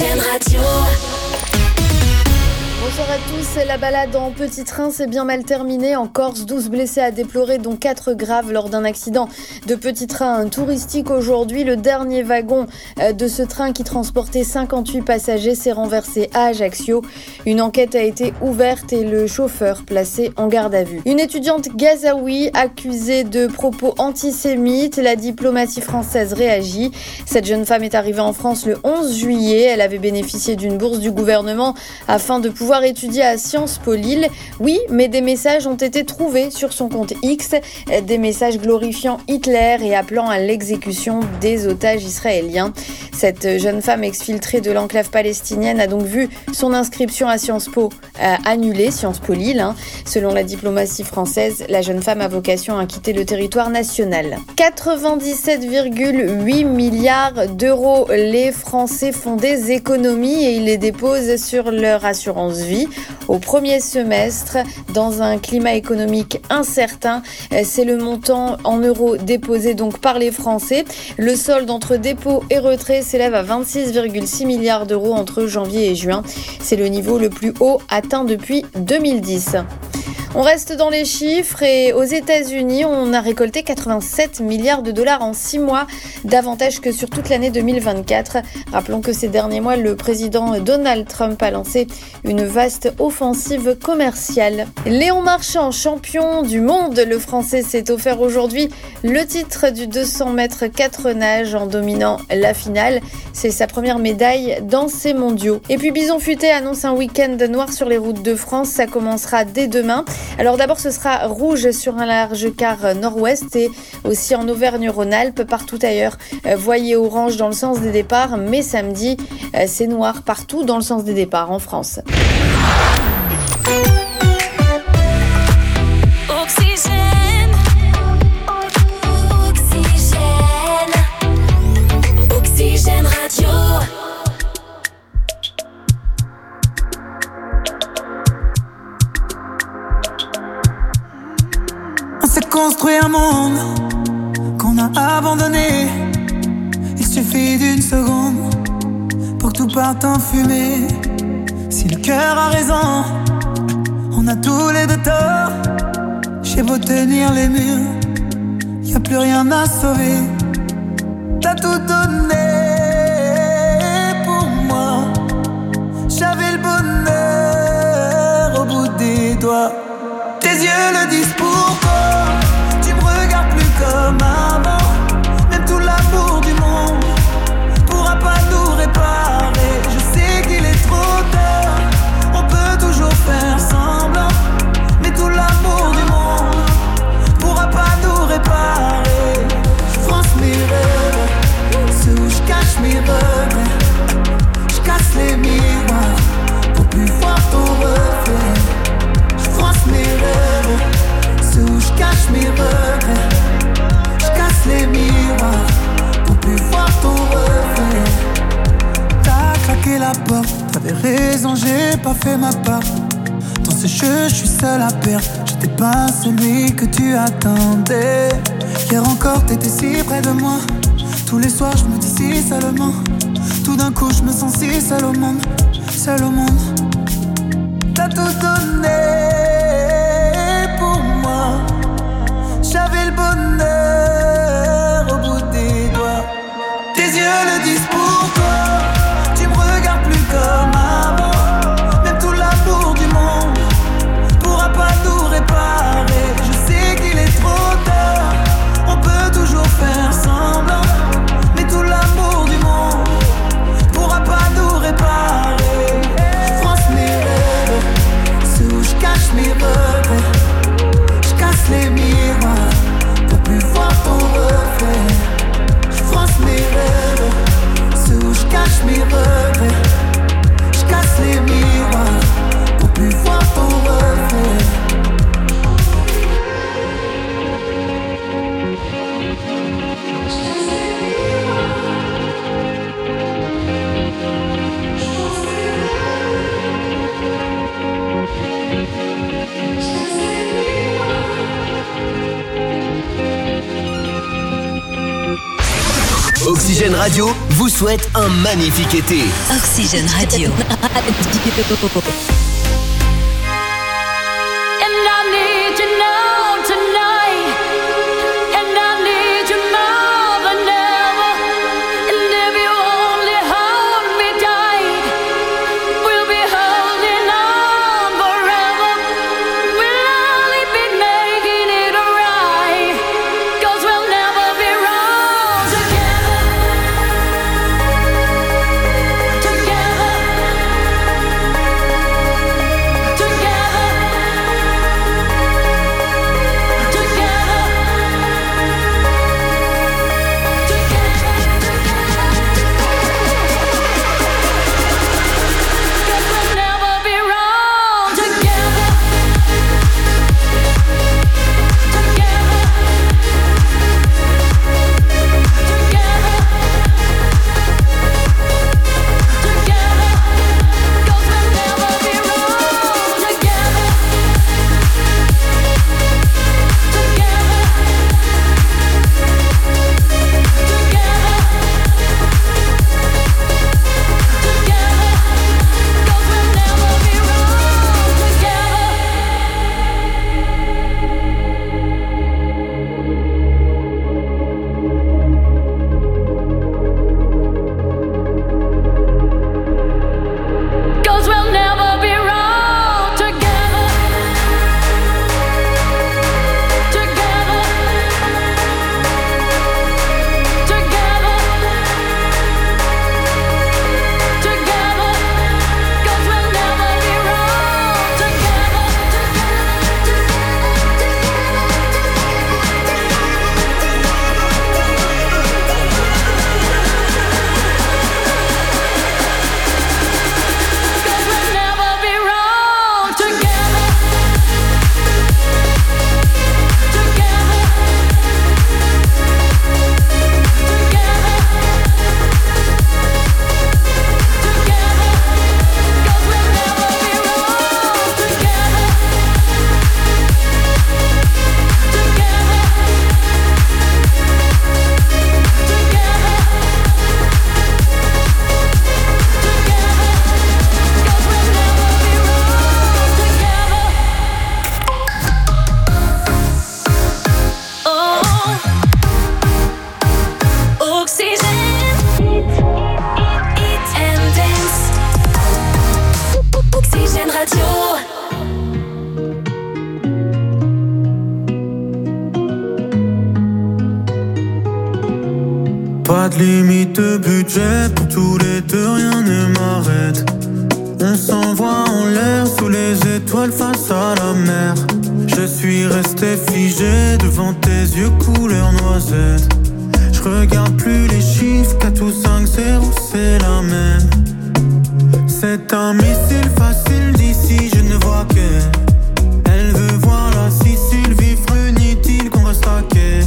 Oxygène Radio. Bonsoir à tous, la balade en petit train s'est bien mal terminée. En Corse, 12 blessés à déplorer, dont 4 graves lors d'un accident de petit train touristique aujourd'hui. Le dernier wagon de ce train qui transportait 58 passagers s'est renversé à Ajaccio. Une enquête a été ouverte et le chauffeur placé en garde à vue. Une étudiante gazaoui accusée de propos antisémites. La diplomatie française réagit. Cette jeune femme est arrivée en France le 11 juillet. Elle avait bénéficié d'une bourse du gouvernement afin de pouvoir étudier à Sciences Po Lille. Oui, mais des messages ont été trouvés sur son compte X, des messages glorifiant Hitler et appelant à l'exécution des otages israéliens. Cette jeune femme exfiltrée de l'enclave palestinienne a donc vu son inscription à Sciences Po annulée, Sciences Po Lille. Selon la diplomatie française, la jeune femme a vocation à quitter le territoire national. 97,8 milliards d'euros. Les Français font des économies et ils les déposent sur leur assurance vie au premier semestre dans un climat économique incertain. C'est le montant en euros déposé donc par les Français. Le solde entre dépôts et retraits s'élève à 26,6 milliards d'euros entre janvier et juin. C'est le niveau le plus haut atteint depuis 2010. On reste dans les chiffres et aux États-Unis, on a récolté 87 milliards de dollars en 6 mois, davantage que sur toute l'année 2024. Rappelons que ces derniers mois, le président Donald Trump a lancé une vaste offensive commerciale. Léon Marchand, champion du monde, le Français s'est offert aujourd'hui le titre du 200 mètres 4 nages en dominant la finale. C'est sa première médaille dans ces mondiaux. Et puis Bison Futé annonce un week-end noir sur les routes de France. Ça commencera dès demain. Alors d'abord, ce sera rouge sur un large quart nord-ouest et aussi en Auvergne-Rhône-Alpes. Partout ailleurs, voyez orange dans le sens des départs. Mais samedi, c'est noir partout dans le sens des départs en France. Oxygène. Oxygène. Oxygène Radio. On s'est construit un monde qu'on a abandonné. Il suffit d'une seconde pour que tout parte en fumée. Si le cœur a raison, on a tous les deux tort. J'ai beau tenir les murs, y'a plus rien à sauver. T'as tout donné pour moi. J'avais le bonheur au bout des doigts. Tes yeux le disent pourquoi. Tu me regardes plus comme avant. Même tout l'amour du monde pourra pas nous réparer. Je sais qu'il est trop tard. On peut toujours faire semblant. Mais tout l'amour du monde pourra pas nous réparer. Je fronce mes rêves, ceux où je cache mes regrets. Je casse les miroirs pour plus voir ton reflet. Je fronce mes rêves, ceux où je cache mes regrets. Je casse les miroirs pour plus voir ton reflet. T'as claqué la porte, t'avais raison, j'ai pas fait ma part. Dans ce jeu, je suis seul à perdre. J'étais pas celui que tu attendais. Hier encore, t'étais si près de moi. Tous les soirs, je me dis si seulement. Tout d'un coup, je me sens si seul au monde. Seul au monde. T'as tout donné pour moi. J'avais le bonheur au bout des doigts. Tes yeux le disent pourquoi. Tu me regardes plus comme avant. Même tout l'amour du monde pourra pas nous réparer. Je sais qu'il est trop tard. On peut toujours faire semblant. Mais tout l'amour du monde pourra pas nous réparer. Je fronce mes rêves, ceux où je cache mes Oxygène Radio vous souhaite un magnifique été. Oxygène Radio. And I need you now tonight. And I need you more than ever. And if you only hold me tight, we'll be holding on forever. We'll only be making it right. 'Cause we'll never be wrong together. Together. Pas de limite de budget, pour tous les deux rien ne m'arrête. On s'envoie en l'air sous les étoiles face à la mer. Je suis resté figé devant tes yeux couleur noisette. Je regarde plus les chiffres, 4 ou 5, 0 c'est la même. C'est un missile facile d'ici, je ne vois que. Elle veut voir la Sicile, vivre inutile qu'on reste à quai.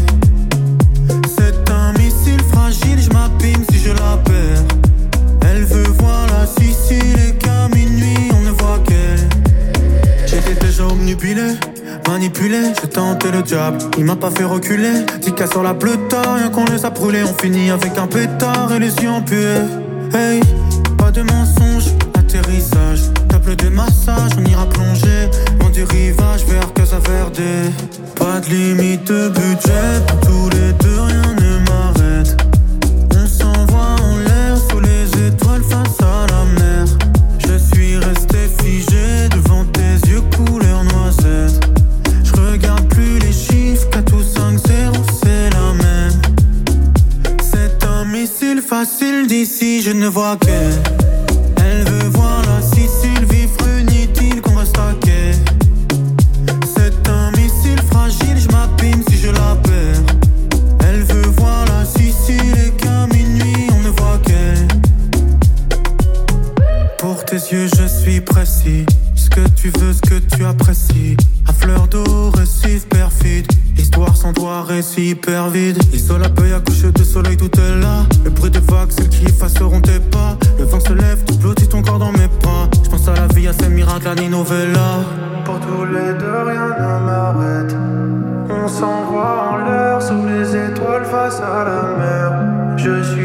C'est un missile fragile, je m'abîme si je la perds. Elle veut voir la Sicile et qu'à minuit on ne voit qu'elle. J'étais déjà obnubilé, manipulé, j'ai tenté le diable, il m'a pas fait reculer. 10K sur la Pleuta, rien qu'on les a brûlés. On finit avec un pétard et les yeux empués. Hey, pas de mensonge, atterrissage, table de massage, on ira plonger loin du rivage vers Casa Verde. Pas de limite de budget, pour tous les deux rien ne m'arrête. On s'envoie en l'air sous les étoiles face à la mer. Je suis resté figé devant tes yeux couleur noisette. Je regarde plus les chiffres, 4 ou 5, 0 c'est la même. C'est un missile facile d'ici, je ne vois que. Elle veut voir la Sicile, vivre inutile qu'on reste à quai. C'est un missile fragile, je m'abîme si je la perds. Elle veut voir la Sicile et qu'à minuit on ne voit qu'elle. Pour tes yeux je suis précis, ce que tu veux, ce que tu apprécies. À fleur d'eau, récif perfide, histoire sans toi, récit hyper vide. Isole la peuille à coucher de soleil, tout est là. Le bruit des vagues, celles qui effaceront tes pas. Le vent se lève, tu blottis ton corps dans mes bras. Je pense à la vie, à ces miracles, à Ninovella. Pour tous les deux, rien ne m'arrête. On s'envoie en l'air sous les étoiles face à la mer. Je suis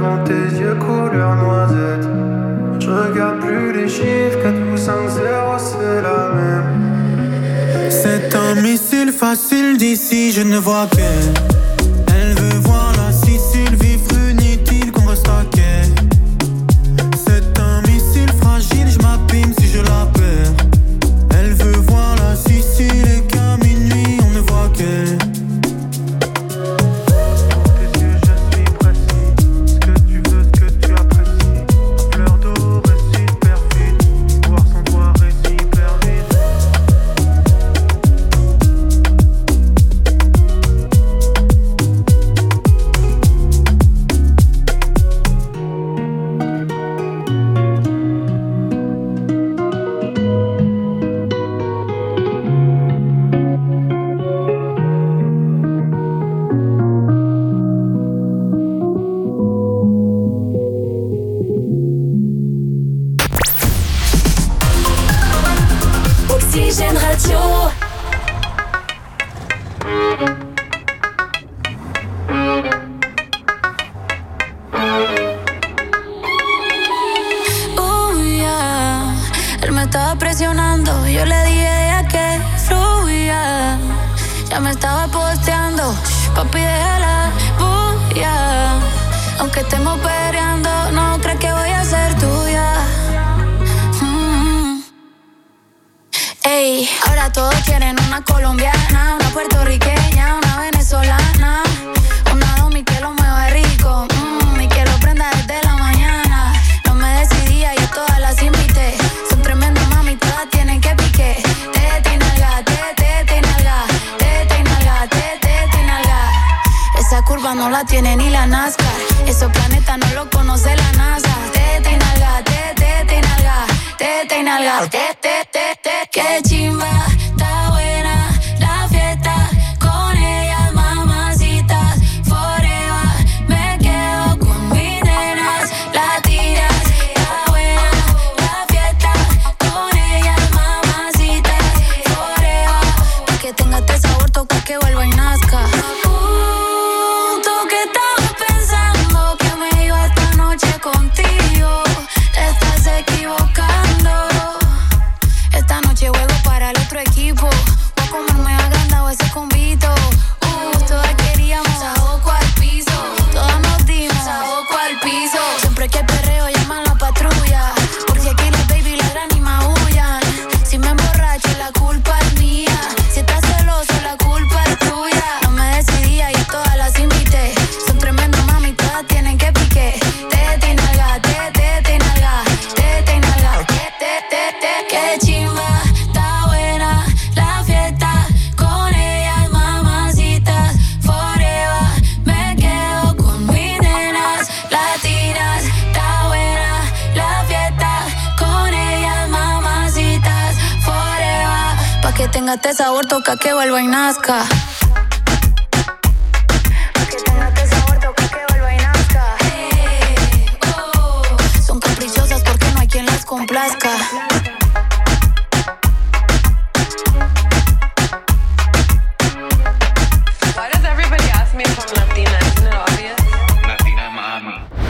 devant tes yeux couleur noisette. Je regarde plus les chiffres, 4 ou 5 0, c'est la même. C'est un missile facile d'ici, je ne vois qu'elle. Elle veut voir la Sicile, vivre inutile qu'on reste à quai. C'est un missile fragile, je m'abîme si je la perds. Elle veut voir la Sicile et qu'à minuit on ne voit qu'elle. Oxygène Radio. Él me estaba presionando, yo le dije que fluya. Ya me estaba posteando, papi déjala bulla. Aunque estemos peleando, no crees que voy a ser tuya. Ey, ahora todos quieren una colombiana, una puertorriqueña, una venezolana, una domi que lo mueve rico, y que lo prenda desde la mañana. No me decidía, yo todas las invité. Son tremendas mami, todas tienen que pique. Tete y nalga, tete y nalga, tete y nalga, tete y nalga. Esa curva no la tiene ni la NASCAR, esos planetas no lo conoce la NASA. Tete y nalga, tete y nalga, tete y nalga, tete. Qué chimba, está buena la fiesta con ellas, mamacitas, forever. Me quedo con mis nenas latinas. Está buena la fiesta con ellas, mamacitas, forever. Pa' que tenga este sabor, toca que vuelva y nazca. ¿Tú qué estabas pensando? Que me iba esta noche contigo. Te estás equivocando. Esta noche juego para el otro equipo. Voy a comerme agrandado ese convito. Todas queríamos saoco al piso. Todas nos dimos saoco al piso. Siempre que perreo llaman la patrulla. Porque aquí los baby ladran y maullan. Si me emborracho la culpa es mía. Si estás celoso la culpa es tuya. No me decidía y todas las invité. Son tremendas mami, todas tienen que pique. Tete y nalga, tete y nalga, tete y nalga, tete. Qué chimba, está buena la fiesta con ellas, mamacitas, forever. Me quedo con mis nenas latinas. Está buena la fiesta con ellas, mamacitas, forever. Pa' que tenga este sabor, toca que vuelva y nazca. Pa' que tenga este sabor, toca que vuelva y nazca. Son caprichosas porque no hay quien las complazca. Why does everybody ask me if I'm Latina? Isn't it obvious? Latina mami.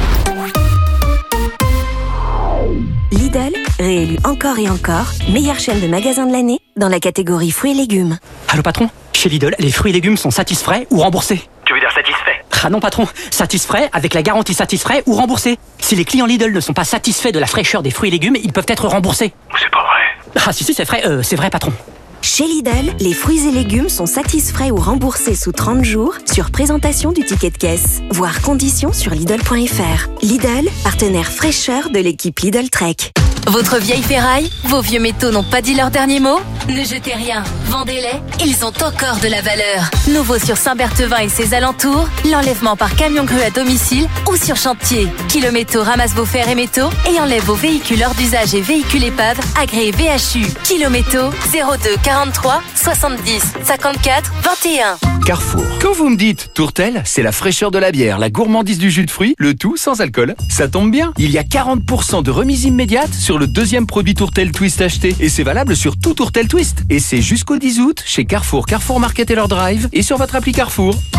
Lidl, réélu encore et encore, meilleure chaîne de magasins de l'année dans la catégorie fruits et légumes. Allô patron, chez Lidl, les fruits et légumes sont satisfaits ou remboursés. Tu veux dire satisfait? Ah non patron, satisfaits avec la garantie satisfait ou remboursé. Si les clients Lidl ne sont pas satisfaits de la fraîcheur des fruits et légumes, ils peuvent être remboursés. C'est pas vrai. Ah si c'est vrai patron. Chez Lidl, les fruits et légumes sont satisfaits ou remboursés sous 30 jours sur présentation du ticket de caisse. Voir conditions sur Lidl.fr. Lidl, partenaire fraîcheur de l'équipe Lidl Trek. Votre vieille ferraille, vos vieux métaux n'ont pas dit leur dernier mot? Ne jetez rien, vendez-les, ils ont encore de la valeur. Nouveau sur Saint-Berthevin et ses alentours, l'enlèvement par camion grue à domicile ou sur chantier. Kilométaux ramasse vos fers et métaux et enlève vos véhicules hors d'usage et véhicules épaves agréés VHU. Kilométaux 02 43 70 54 21. Carrefour. Quand vous me dites tourtelle, c'est la fraîcheur de la bière, la gourmandise du jus de fruits, le tout sans alcool. Ça tombe bien, il y a 40% de remise immédiate sur le deuxième produit tourtelle Twist acheté. Et c'est valable sur tout tourtelle Twist. Et c'est jusqu'au 10 août chez Carrefour, Carrefour Market et leur drive et sur votre appli Carrefour.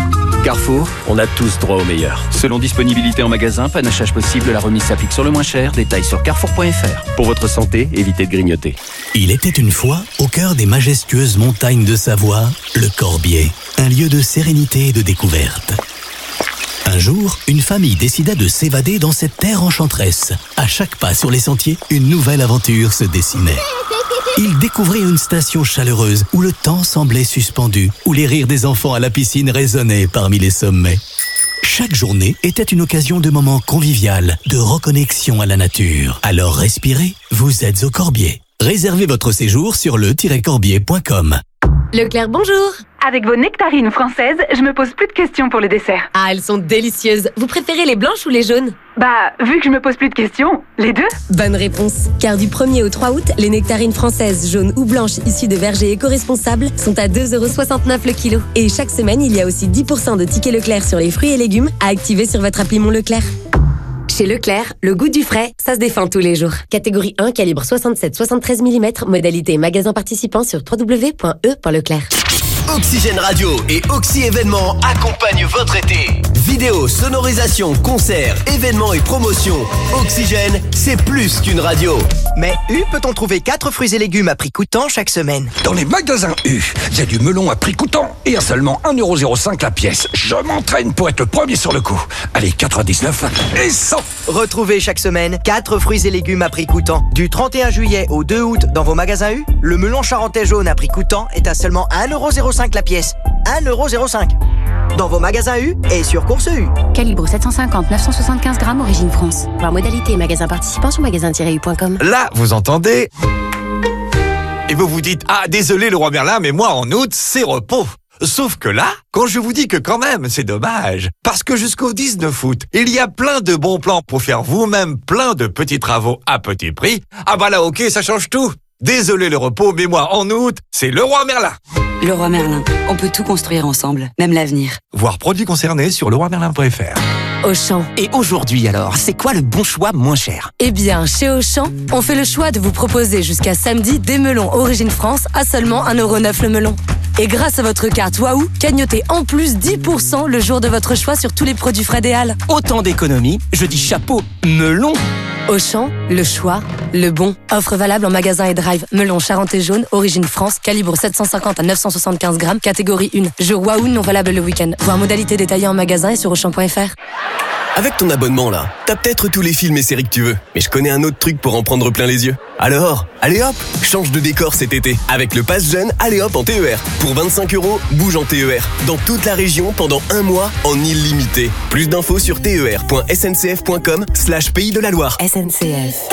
Carrefour, on a tous droit au meilleur. Selon disponibilité en magasin, panachage possible, la remise s'applique sur le moins cher. Détails sur carrefour.fr. Pour votre santé, évitez de grignoter. Il était une fois, au cœur des majestueuses montagnes de Savoie, le Corbier, un lieu de sérénité et de découverte. Un jour, une famille décida de s'évader dans cette terre enchanteresse. À chaque pas sur les sentiers, une nouvelle aventure se dessinait. Ils découvrirent une station chaleureuse où le temps semblait suspendu, où les rires des enfants à la piscine résonnaient parmi les sommets. Chaque journée était une occasion de moments convivial, de reconnexion à la nature. Alors respirez, vous êtes au Corbier. Réservez votre séjour sur le-corbier.com. Leclerc, bonjour. Avec vos nectarines françaises, je me pose plus de questions pour les desserts. Ah, elles sont délicieuses. Vous préférez les blanches ou les jaunes? Bah, vu que je me pose plus de questions, les deux. Bonne réponse. Car du 1er au 3 août, les nectarines françaises jaunes ou blanches issues de vergers éco-responsables sont à 2,69€ le kilo. Et chaque semaine, il y a aussi 10% de tickets Leclerc sur les fruits et légumes à activer sur votre appli Mon Leclerc. Chez Leclerc, le goût du frais, ça se défend tous les jours. Catégorie 1, calibre 67-73 mm, modalité magasin participant sur www.e.leclerc. Oxygène Radio et Oxy Événements accompagnent votre été. Vidéo, sonorisation, concerts, événements et promotions. Oxygène, c'est plus qu'une radio. Mais U peut-on trouver 4 fruits et légumes à prix coûtant chaque semaine? Dans les magasins U, il y a du melon à prix coûtant et à seulement 1,05€ la pièce. Je m'entraîne pour être le premier sur le coup. Allez, 99 et 100. Retrouvez chaque semaine 4 fruits et légumes à prix coûtant. Du 31 juillet au 2 août dans vos magasins U, le melon charentais jaune à prix coûtant est à seulement 1,05€ la pièce. 1,05€. Dans vos magasins U et sur Course U. Calibre 750, 975 grammes, origine France. Voir modalité et magasin participant sur magasin-u.com. Là, vous entendez? Et vous vous dites, ah, désolé Leroy Merlin, mais moi en août, c'est repos. Sauf que là, quand je vous dis que quand même, c'est dommage. Parce que jusqu'au 19 août, il y a plein de bons plans pour faire vous-même plein de petits travaux à petit prix. Ah bah là, ok, ça change tout. Désolé le repos, mais moi en août, c'est Leroy Merlin. Leroy Merlin, on peut tout construire ensemble, même l'avenir. Voir produits concernés sur leroymerlin.fr. Auchan. Et aujourd'hui alors, c'est quoi le bon choix moins cher? Eh bien, chez Auchan, on fait le choix de vous proposer jusqu'à samedi des melons Origine France à seulement 1,09€ le melon. Et grâce à votre carte Waouh, cagnotez en plus 10% le jour de votre choix sur tous les produits frais des Halles. Autant d'économies, je dis chapeau, melon. Auchan, le choix, le bon. Offre valable en magasin et drive. Melon charentais jaune, origine France, calibre 750 à 975 grammes, catégorie 1. Jour Waouh non valable le week-end. Voir modalité détaillée en magasin et sur auchan.fr. Avec ton abonnement là, t'as peut-être tous les films et séries que tu veux. Mais je connais un autre truc pour en prendre plein les yeux. Alors, allez hop, change de décor cet été. Avec le Pass Jeune, allez hop en TER. Pour 25€, bouge en TER. Dans toute la région pendant un mois en illimité. Plus d'infos sur ter.sncf.com/Pays de la Loire. SNCF.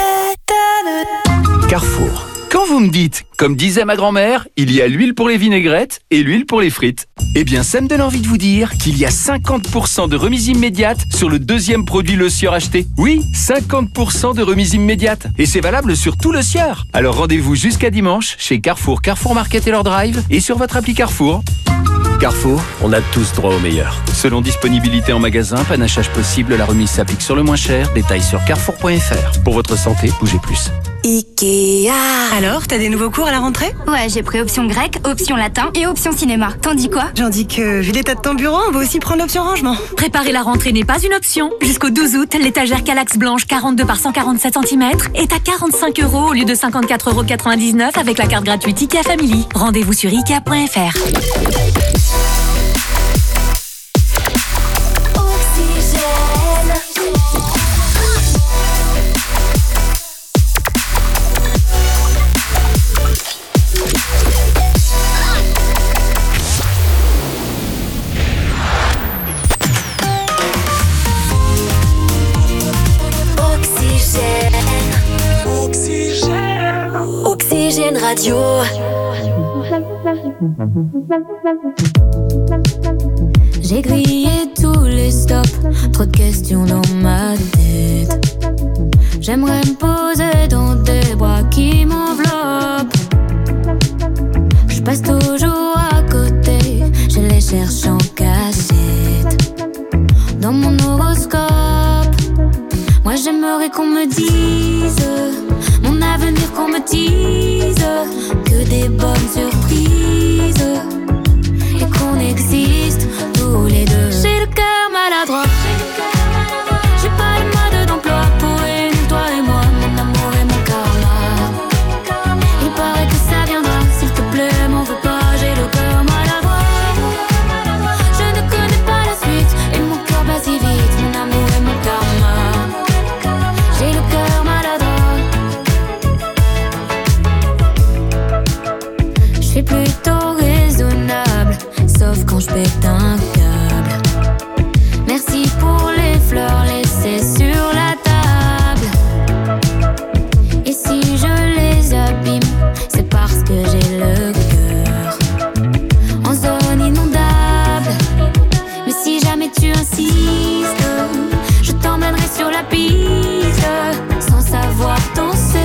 Carrefour. Quand vous me dites, comme disait ma grand-mère, il y a l'huile pour les vinaigrettes et l'huile pour les frites. Eh bien, ça me donne envie de vous dire qu'il y a 50% de remise immédiate sur le deuxième produit Le Sieur acheté. Oui, 50% de remise immédiate. Et c'est valable sur tout Le Sieur. Alors rendez-vous jusqu'à dimanche chez Carrefour, Carrefour Market et leur drive et sur votre appli Carrefour. Carrefour, on a tous droit au meilleur. Selon disponibilité en magasin, panachage possible, la remise s'applique sur le moins cher. Détails sur carrefour.fr. Pour votre santé, bougez plus. Ikea. Alors, t'as des nouveaux cours à la rentrée? Ouais, j'ai pris option grec, option latin et option cinéma. T'en dis quoi? J'en dis que, vu l'état de ton bureau, on va aussi prendre l'option rangement. Préparer la rentrée n'est pas une option. Jusqu'au 12 août, l'étagère Calax blanche 42 par 147 cm est à 45€ au lieu de 54,99€ avec la carte gratuite Ikea Family. Rendez-vous sur Ikea.fr. Oxygène Radio. J'ai grillé tous les stops, trop de questions dans ma tête. J'aimerais me poser dans des bras qui m'enveloppent. Je passe toujours à côté, je les cherche en cachette. Dans mon horoscope, moi j'aimerais qu'on me dise mon avenir, qu'on me dise que des bonnes surprises et qu'on existe tous les deux. jamais tu insistes, je t'emmènerai sur la piste, sans savoir danser.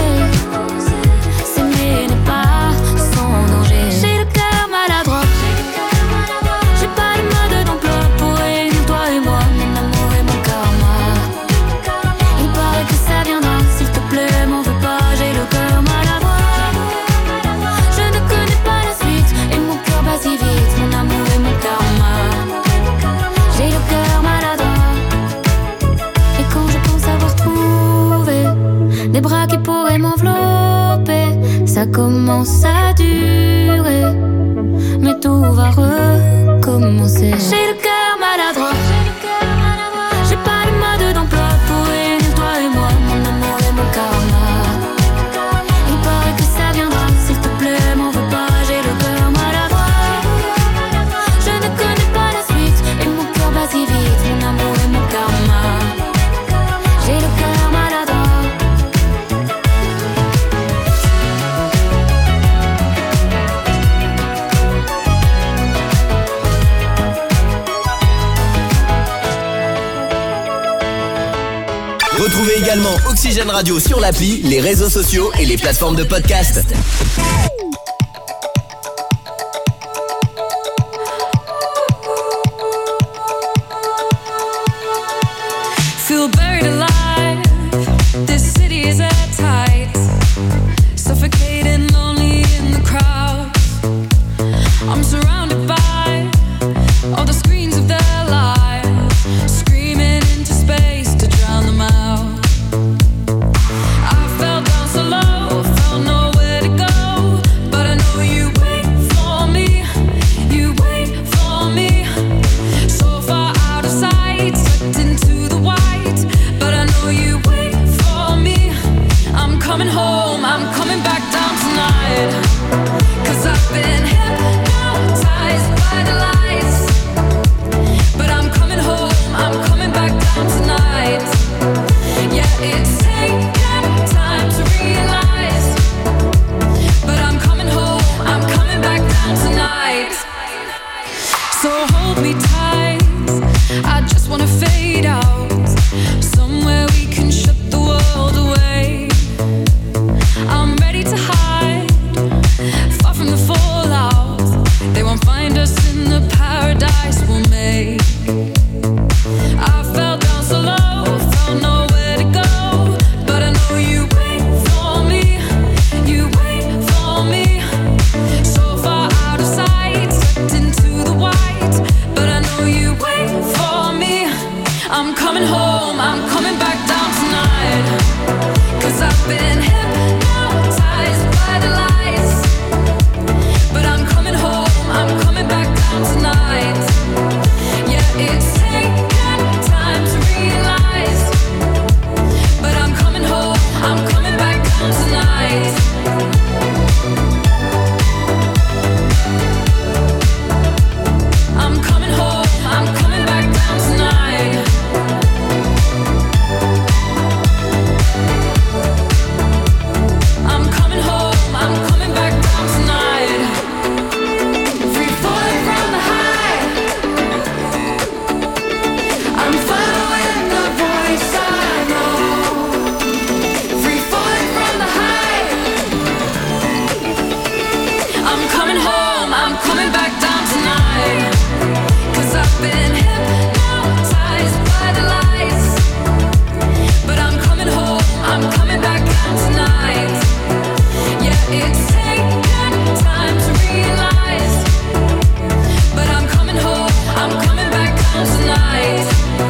S'aimer n'est pas sans danger. J'ai le cœur maladroit, j'ai pas de mode d'emploi pour réunir toi et moi, mon amour et mon karma. Il paraît que ça viendra, s'il te plaît, m'en veux pas, j'ai le cœur maladroit. Je ne connais pas la suite, et mon cœur bat si vite, mon amour et mon karma. J'ai le cœur maladroit, et quand je pense avoir trouvé des bras qui pourraient m'envelopper, ça commence à durer, mais tout va recommencer. J'ai le cœur maladroit, j'ai pas de mode d'emploi pour réunir toi et moi, mon amour et mon karma. Il paraît que ça viendra, s'il te plaît, m'en veux pas, j'ai le cœur maladroit. Je ne connais pas la suite, et mon cœur bat si vite, mon amour et mon karma. J'ai le cœur maladroit. Retrouvez également Oxygène Radio sur l'appli, les réseaux sociaux et les plateformes de podcast. Feel buried alive. This city is at tight. Suffocating, lonely in the crowd. I'm surrounded by all the screens of their lives, screaming into space to drown them out. I fell down so low, felt nowhere to go, but I know you wait for me. You wait for me. So far out of sight, sucked into the white, but I know you wait for me. I'm coming home, I'm coming back down tonight, 'cause I've been hypnotized by the lights. But I'm coming home, I'm coming back down tonight. Yeah, it's taken time to realize, but I'm coming home, I'm coming back down tonight. So hold me tight, I just wanna fade out, somewhere we can shut the world away. I'm ready to hide, far from the fallout. They won't find us in the paradise we'll make. I fell down so low, felt nowhere to go, but I know you wait for me. You wait for me. So far out of sight, sucked into the white, but I know you wait for me. I'm coming home, I'm coming back down tonight, 'cause I've been hypnotized by the lights. But I'm coming home, I'm coming back down tonight. Yeah, it's taken time to realize, but I'm coming home, I'm coming back down tonight. I'm coming home, I'm coming back down tonight. I'm coming home, I'm coming back down tonight. Free falling from the high, I'm following the voice I know. Free falling from the high, I'm coming home, I'm coming back down tonight, 'cause I've been hypnotized by the lights. But I'm coming home, I'm coming back down tonight. Yeah, it's taken time to realize, but I'm coming home, I'm coming back down tonight.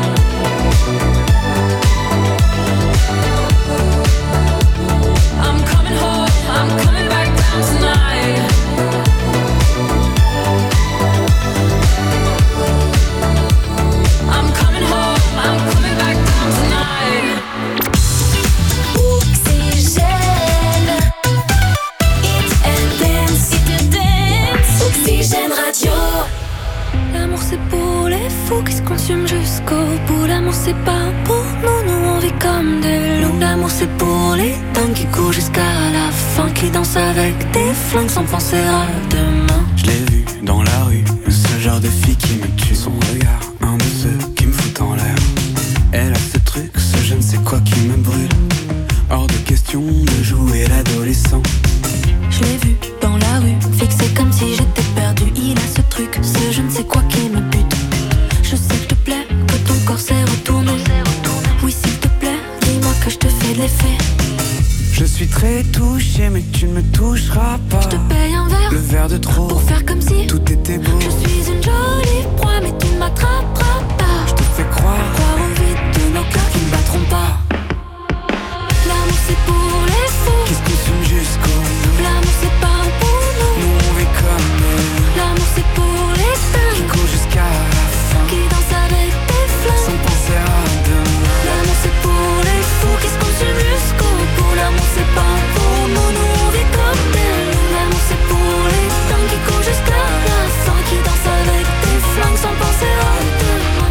I'm coming home, I'm coming back down tonight. I'm coming home, I'm coming back down tonight. Oxygène, Hit and Dance, Oxygène Radio. L'amour c'est pour les fous qui se consument jusqu'au bout. L'amour c'est pas pour nous, nous on vit comme des loups. L'amour c'est pour les dingues qui courent jusqu'à la fin, qui dansent avec des flingues sans penser à demain. Je l'ai vu dans la rue, ce genre de fille qui me tue. Son regard, un de très touché, mais tu ne me toucheras pas. Je te paye un verre, le verre de trop, pour faire comme si tout était beau. Je suis une jolie proie, mais tu ne m'attraperas pas. Je te fais croire au vide de nos cœurs qui ne battront pas. L'amour c'est pour les fous, qui se consume jusqu'au bout. L'amour c'est pas pour nous, nous on vit comme eux. L'amour c'est pour les dingues, qui courent jusqu'à la fin, qui dansent avec des flammes, sans penser à demain. L'amour c'est pour les fous, qui se consument jusqu'au bout. L'amour c'est pas pour nous, nous on vit comme des loups. L'amour c'est pour les dingues, qui courent jusqu'à la fin, qui dansent avec des flammes, sans penser à demain.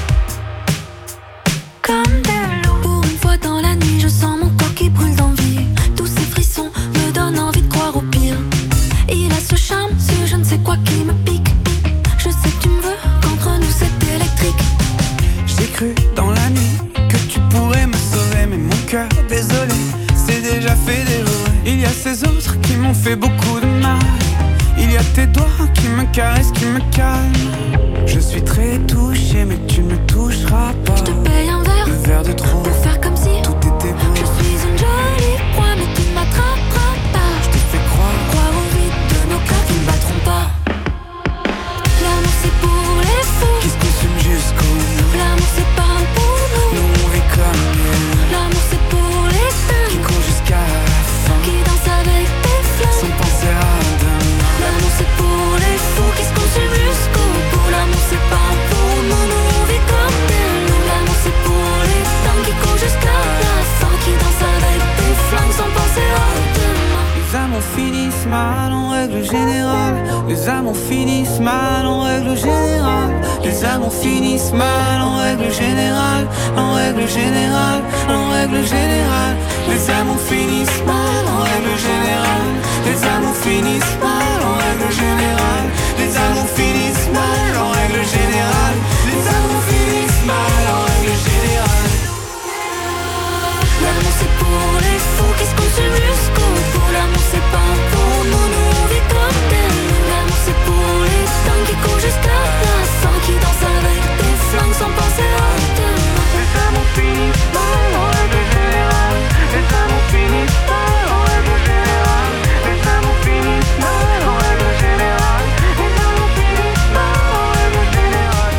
Comme des loups. Pour une fois dans la nuit, je sens mon corps qui brûle d'envie. Tous ces frissons me donnent envie de croire au pire. Il a ce charme, ce je ne sais quoi qui me pique. Je sais que tu me veux, qu'entre nous c'est électrique. J'ai cru dans la nuit que tu pourrais me sauver, mais mon cœur, désolé, c'est déjà fait dévorer. Il y a ces autres qui m'ont fait beaucoup de mal. Il y a tes doigts qui me caressent, qui me calment. Je suis très touché, mais tu ne me toucheras pas. Je te paye un verre, le verre de trop, pour faire comme si tout était beau. Je suis une jolie proie, mais tu ne m'attraperas pas. Je te fais croire au vide de nos cœurs qui ne battront pas. L'amour c'est pour les fous, qui se consume jusqu'au bout. L'amour c'est pas pour nous, nous on vit comme eux. L'amour c'est pour les dingues, qui courent jusqu'à la fin, qui dansent avec des flammes, sans penser à demain. L'amour c'est pour les fous, qui se consument jusqu'au bout. L'amour c'est pas pour nous, nous on vit comme des loups. L'amour c'est pour les dingues, qui courent jusqu'à la fin, qui dansent avec des flammes, sans penser à demain. Les amours finissent mal en règle générale. Les amours finissent mal en règle générale. Les amours finissent mal en règle générale. En règle générale, en règle générale. Les amours finissent mal en règle générale. Les amours finissent mal en règle générale. Les amours finissent mal en règle générale. Les amours finissent mal en règle générale. L'amour c'est pour les fous, qui se consument jusqu'au bout. L'amour c'est pas pour nous, nous on vit comme des loups. L'amour c'est pour les dingues, qui courent jusqu'à la fin, qui dansent avec des flammes, sans penser à demain. Les amours finissent mal en règle générale. Les amours finissent mal en règle générale. Les amours finissent mal en règle générale. Les amours finissent mal en règle générale.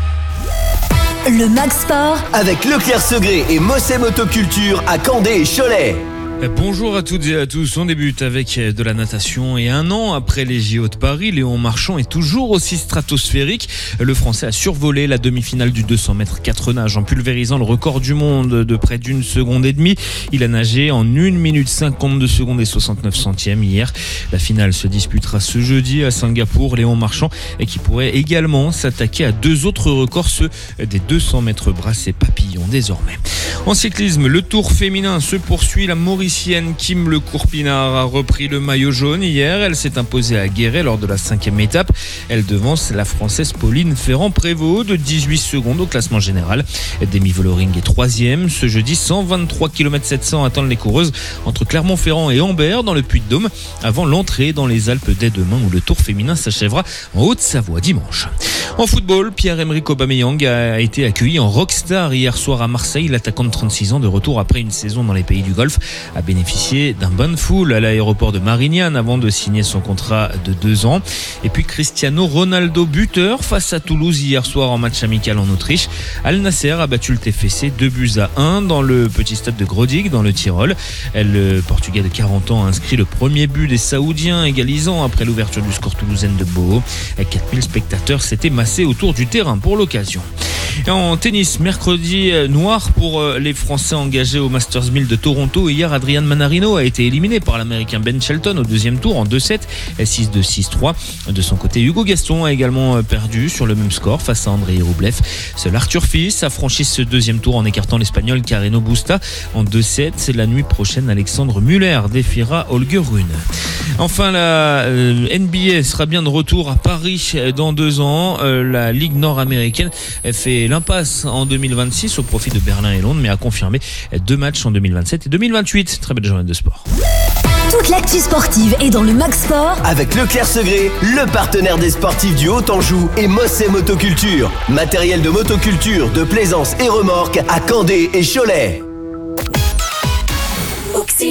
Le Max Sport avec Leclerc Segré et Mossem Motoculture à Candé et Cholet. Bonjour à toutes et à tous, on débute avec de la natation et 1 an après les JO de Paris, Léon Marchand est toujours aussi stratosphérique. Le Français a survolé la demi-finale du 200 mètres 4 nages en pulvérisant le record du monde de près d'1 seconde et demie. Il a nagé en 1 minute 52 secondes et 69 centièmes hier. La finale se disputera ce jeudi à Singapour. Léon Marchand qui pourrait également s'attaquer à 2 autres records, ceux des 200 mètres brasse et papillon désormais. En cyclisme, le Tour féminin se poursuit. La Mauricienne Kim Le Courpinard a repris le maillot jaune hier. Elle s'est imposée à Guéret lors de la 5e étape. Elle devance la Française Pauline Ferrand-Prévot de 18 secondes au classement général. Demi Vollering est 3e. Ce jeudi, 123 km 700 attendent les coureuses entre Clermont-Ferrand et Ambert dans le Puy-de-Dôme avant l'entrée dans les Alpes dès demain où le Tour féminin s'achèvera en Haute-Savoie dimanche. En football, Pierre-Emerick Aubameyang a été accueilli en rockstar hier soir à Marseille. L'attaquant de 36 ans, de retour après une saison dans les pays du Golfe, a bénéficié d'un bain de foule à l'aéroport de Marignane avant de signer son contrat de 2 ans. Et puis Cristiano Ronaldo, buteur face à Toulouse hier soir en match amical en Autriche. Al Nasser a battu le TFC 2-1 dans le petit stade de Grodig dans le Tyrol. Le Portugais de 40 ans a inscrit le premier but des Saoudiens, égalisant après l'ouverture du score toulousaine de Boho. 4000 spectateurs s'étaient massés autour du terrain pour l'occasion. Et en tennis, mercredi noir pour les Français engagés au Masters 1000 de Toronto. Hier, Adrian Manarino a été éliminé par l'Américain Ben Shelton au 2e tour en 2-7, 6-2, 6-3. De son côté, Hugo Gaston a également perdu sur le même score face à Andrei Rublev. Seul Arthur Fils a franchi ce 2e tour en écartant l'Espagnol Carreno Busta en 2-7. La nuit prochaine, Alexandre Muller défiera Holger Rune. Enfin, la NBA sera bien de retour à Paris dans 2 ans. La Ligue nord-américaine fait l'impasse en 2026 au profit de Berlin et Londres, mais a confirmé 2 matchs en 2027 et 2028. Très belle journée de sport. Toute l'actu sportive est dans le Max Sport avec Leclerc Segré, le partenaire des sportifs du Haut-Anjou, et Mossem Motoculture. Matériel de motoculture, de plaisance et remorque à Candé et Cholet. Oxy.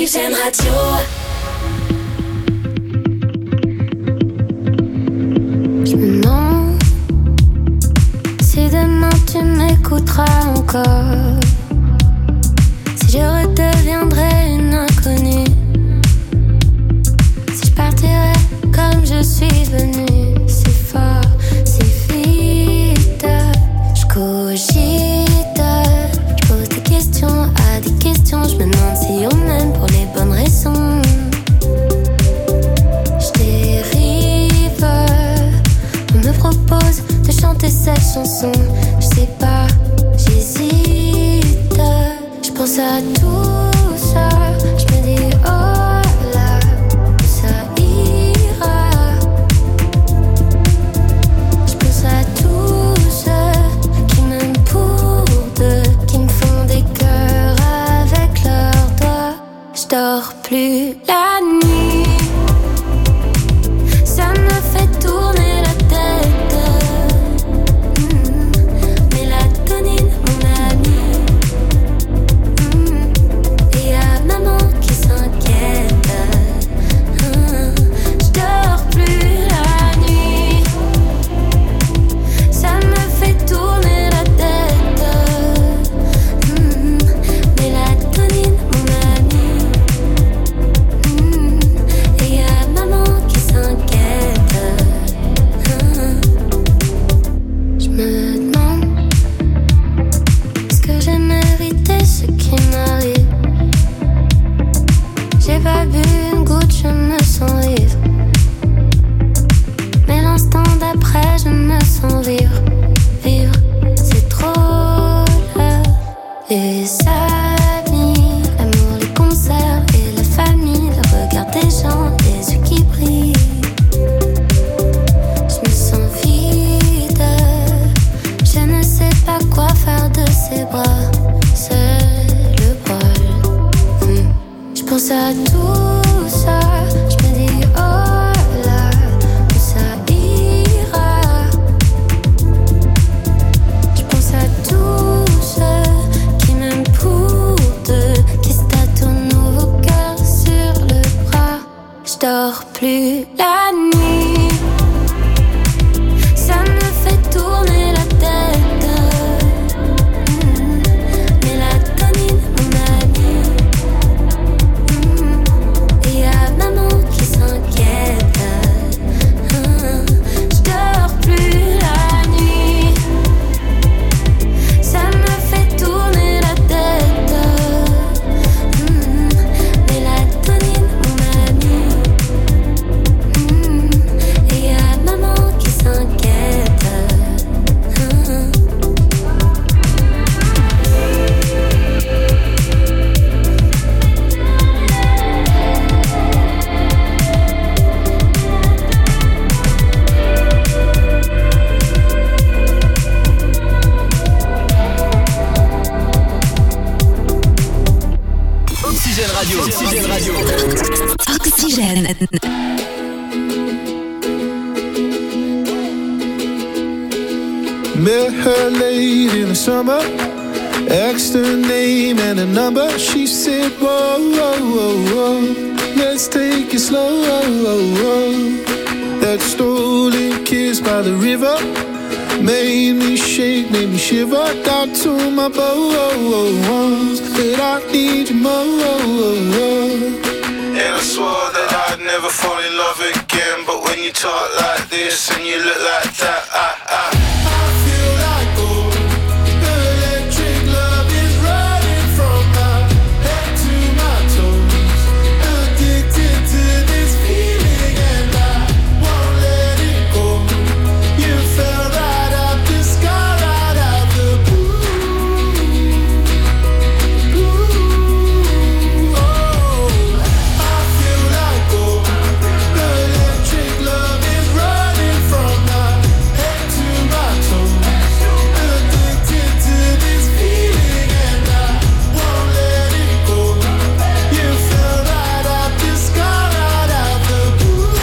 Oxygène Radio. Je me demande si demain tu m'écouteras encore, si je redeviendrai une inconnue, si je partirai comme je suis venue, si fort, si vite. Je cogite, je pose des questions à des questions, je me demande si on m'aime pour les bonnes raisons. Je dérive, on me propose de chanter cette chanson, je sais pas, j'hésite. Je pense à tout ça, je me dis oh là, ça ira. Je pense à tous ceux qui m'aiment pour deux, qui me font des cœurs avec leurs doigts. Je dors plus la nuit, ça me fait tourner la tête. Mélatonine, mon ami. Et y'a maman qui s'inquiète. Je dors plus la nuit, ça me fait tourner la tête. Mélatonine, mon ami. Et y'a maman qui s'inquiète. Je me demande, est-ce que j'ai mérité ce qui m'arrive? J'ai pas bu une goutte, je me sens ivre. Mais l'instant d'après, je me sens vivre. Vivre, c'est trop là. Les amis, l'amour, les concerts et la famille, le regard des gens, les yeux qui brillent. Je me sens vide, je ne sais pas quoi faire de ces bras. C'est le bol. Je pense à tout ça, je me dis oh là, où ça ira. Je pense à tous ceux qui m'aiment pour deux, qui se tatouent nouveau cœur sur le bras. Je dors plus la nuit, ça me fait tourner la tête. Mélatonine, mon ami. Et y'a maman qui s'inquiète. Je dors plus la nuit, ça me fait tourner la tête. Mélatonine, mon ami. Et y'a maman qui s'inquiète. Oxygène Radio. Oxygène Radio. Oxygène. Met her late in the summer, asked her name and a number. She said, whoa, whoa, whoa, whoa, let's take it slow. That stolen kiss by the river made me shake, made me shiver. Down to my bones that I need you more. And I swore that I'd never fall in love again, but when you talk like this and you look like that, I feel like gold. The electric love is running from my head to my toes. Addicted to this feeling and I won't let it go. You fell right out the sky, right out the blue. Oh, I feel like gold. The electric love is running from my head to my toes. Addicted to this feeling and I won't let it go. You fell right out the sky, right out the blue.